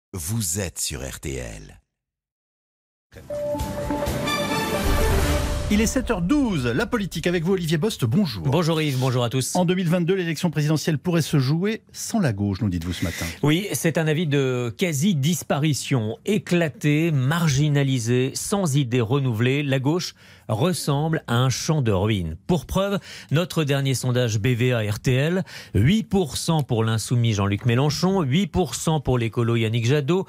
Vous êtes sur RTL. Il est 7h12, la politique avec vous Olivier Bost, bonjour. Bonjour Yves, bonjour à tous. En 2022, l'élection présidentielle pourrait se jouer sans la gauche, nous dites-vous ce matin. Oui, c'est un avis de quasi-disparition. Éclatée, marginalisée, sans idée renouvelée, la gauche ressemble à un champ de ruines. Pour preuve, notre dernier sondage BVA RTL, 8% pour l'insoumis Jean-Luc Mélenchon, 8% pour l'écolo Yannick Jadot,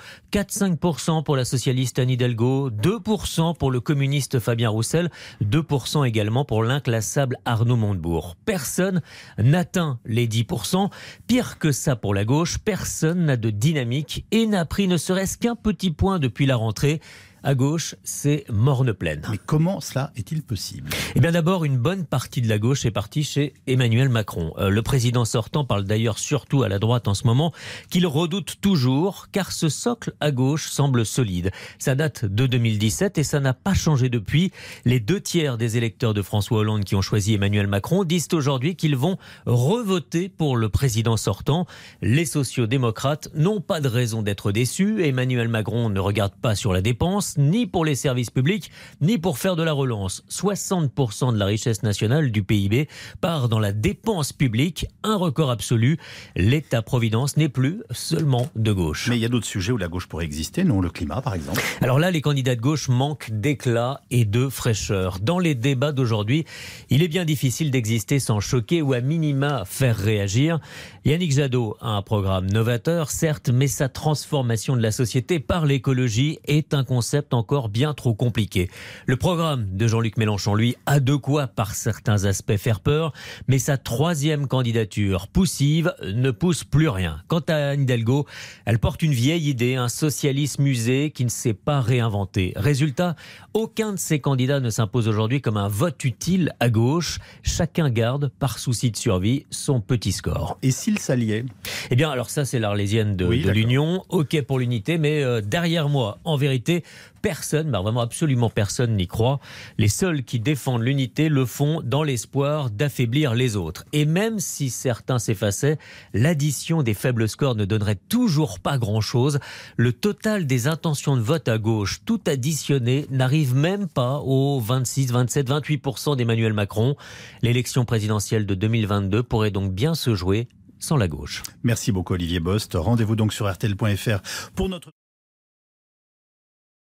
4-5% pour la socialiste Anne Hidalgo, 2% pour le communiste Fabien Roussel, 2% également pour l'inclassable Arnaud Montebourg. Personne n'atteint les 10%. Pire que ça pour la gauche, personne n'a de dynamique et n'a pris ne serait-ce qu'un petit point depuis la rentrée. À gauche, c'est morne pleine. Mais comment cela est-il possible ? Eh bien d'abord, une bonne partie de la gauche est partie chez Emmanuel Macron. Le président sortant parle d'ailleurs surtout à la droite en ce moment, qu'il redoute toujours, car ce socle à gauche semble solide. Ça date de 2017 et ça n'a pas changé depuis. Les 2/3 des électeurs de François Hollande qui ont choisi Emmanuel Macron disent aujourd'hui qu'ils vont revoter pour le président sortant. Les sociaux-démocrates n'ont pas de raison d'être déçus. Emmanuel Macron ne regarde pas sur la dépense, ni pour les services publics, ni pour faire de la relance. 60% de la richesse nationale du PIB part dans la dépense publique, un record absolu. L'État-providence n'est plus seulement de gauche. Mais il y a d'autres sujets où la gauche pourrait exister, non ? Le climat, par exemple. Alors là, les candidats de gauche manquent d'éclat et de fraîcheur. Dans les débats d'aujourd'hui, il est bien difficile d'exister sans choquer ou à minima faire réagir. Yannick Jadot a un programme novateur, certes, mais sa transformation de la société par l'écologie est un concept encore bien trop compliqué. Le programme de Jean-Luc Mélenchon, lui, a de quoi, par certains aspects, faire peur, mais sa troisième candidature poussive ne pousse plus rien. Quant à Anne Hidalgo, elle porte une vieille idée, un socialisme usé qui ne s'est pas réinventé. Résultat, aucun de ces candidats ne s'impose aujourd'hui comme un vote utile à gauche. Chacun garde, par souci de survie, son petit score. Et s'ils s'alliaient ? Eh bien, alors ça, c'est l'Arlésienne de l'Union. OK pour l'unité, mais derrière moi, en vérité, personne, vraiment absolument personne n'y croit. Les seuls qui défendent l'unité le font dans l'espoir d'affaiblir les autres. Et même si certains s'effaçaient, l'addition des faibles scores ne donnerait toujours pas grand-chose. Le total des intentions de vote à gauche, tout additionné, n'arrive même pas aux 26, 27, 28% d'Emmanuel Macron. L'élection présidentielle de 2022 pourrait donc bien se jouer sans la gauche. Merci beaucoup Olivier Bost. Rendez-vous donc sur rtl.fr pour notre...